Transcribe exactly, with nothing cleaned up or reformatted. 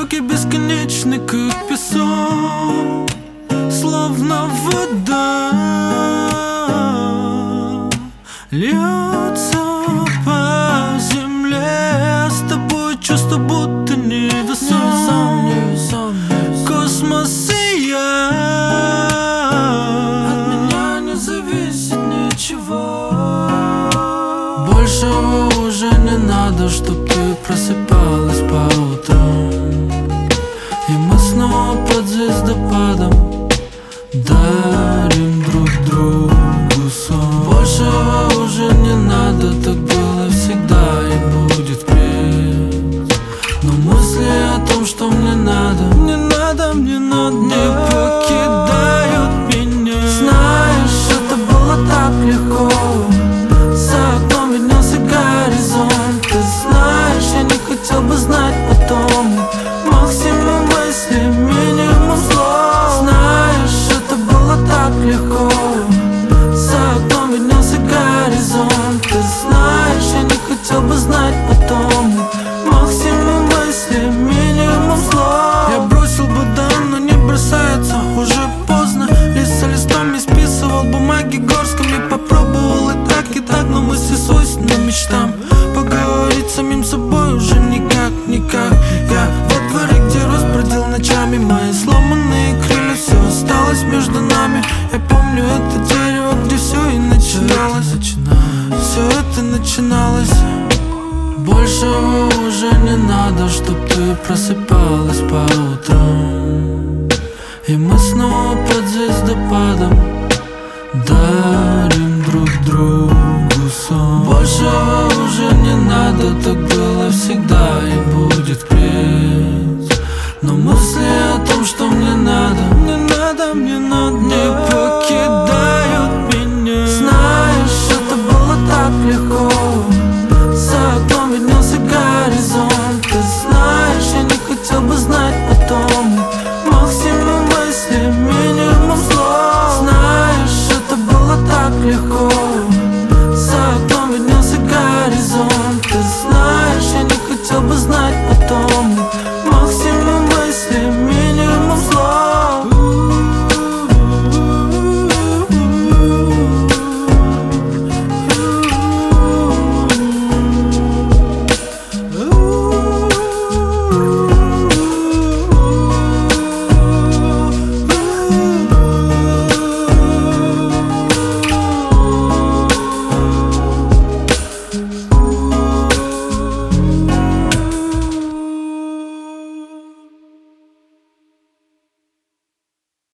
Руки бесконечны, как песок, словно вода льется по земле. С тобой чувство будто невесом, космос и я. От меня не зависит ничего. Большего уже не надо, чтоб ты просыпалась по утрам, и мы снова под звездопадом дарим друг другу сон. Большего уже не надо, так было всегда и будет впредь. Но мысли о том, что мне надо, мне надо, мне надо, не покидают меня. Знаешь, это было так легко. За окном виднелся горизонт. Ты знаешь, я не хотел бы знать потом. Максимум мысли, минимум слов. Знаешь, это было так легко. За окном виднелся горизонт. Ты знаешь, я не хотел бы знать потом. Максимум мысли, минимум слов. Я бросил бы дан, но не бросается. Уже поздно, лист за листом не списывал бумаги горстками. Попробовал и так, и так, но мысли свойственны мечтам. Поговорить с самим собой уже никак, никак. Я во дворе, где рос, бродил ночами. Мои сломанные крылья, все осталось между нами. Я помню это дерево, где все и начиналось. Все это начиналось. Большего уже не надо, чтоб ты просыпалась по утрам, и мы снова под звездопадом дарим друг другу сон. Большего уже не